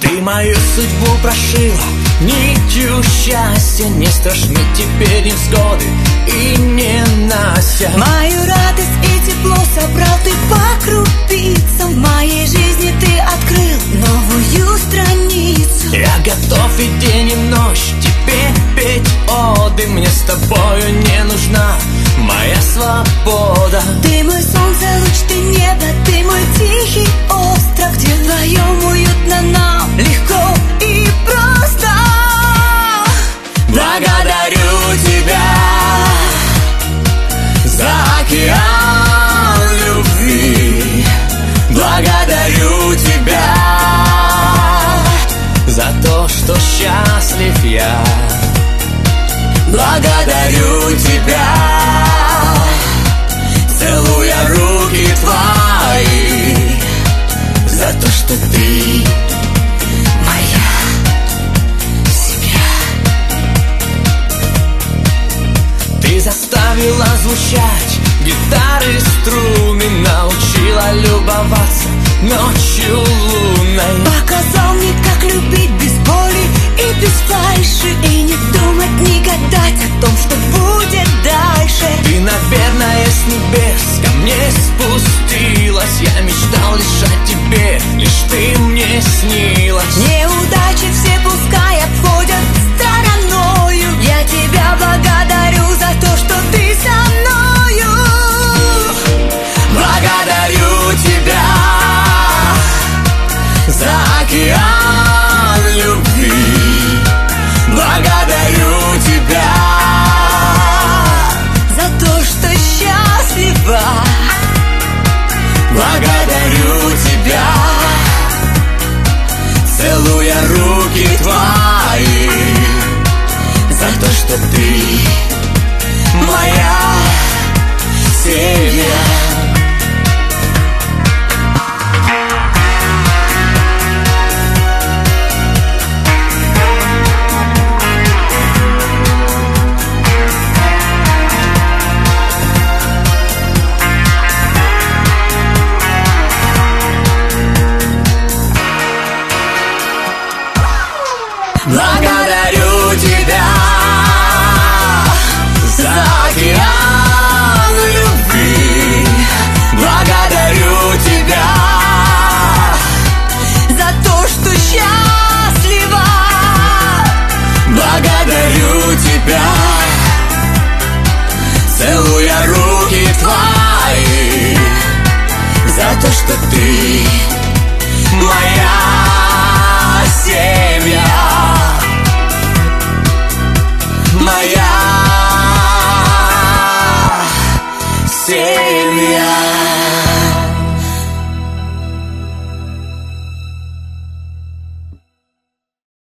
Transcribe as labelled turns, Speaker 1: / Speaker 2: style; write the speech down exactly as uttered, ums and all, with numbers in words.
Speaker 1: Ты мою судьбу прошила нитью счастья. Не страшны теперь невзгоды и ненастья.
Speaker 2: Мою радость и тепло собрал ты по крупицам. В моей жизни ты открыл новую страницу.
Speaker 1: Я готов и день и ночь тебе петь оды. Мне с тобою не нужна моя свобода.
Speaker 2: Ты мой солнце, луч, ты небо, ты мой тихий остров, где вдвоем уютно нам, легко и просто.
Speaker 1: Благодарю тебя за океан любви. Благодарю тебя за то, что счастлив я. Благодарю тебя, целуя руки твои, за то, что ты моя семья. Ты заставила звучать гитары струны, научила любоваться ночью лунной.
Speaker 2: Показал мне, как любить без боли и без фальши, и не думать, не гадать о том, что будет дальше.
Speaker 1: Ты, наверное, с небес ко мне спустилась. Я мечтал лишь о тебе, лишь ты мне снилась.
Speaker 2: Неудачи все пускай обходят стороною. Я тебя благодарю за то, что ты со мною.
Speaker 1: Благодарю тебя за океан любви. Благодарю тебя
Speaker 2: за то, что счастлива.
Speaker 1: Благодарю тебя, целуя руки твои, за то, что ты моя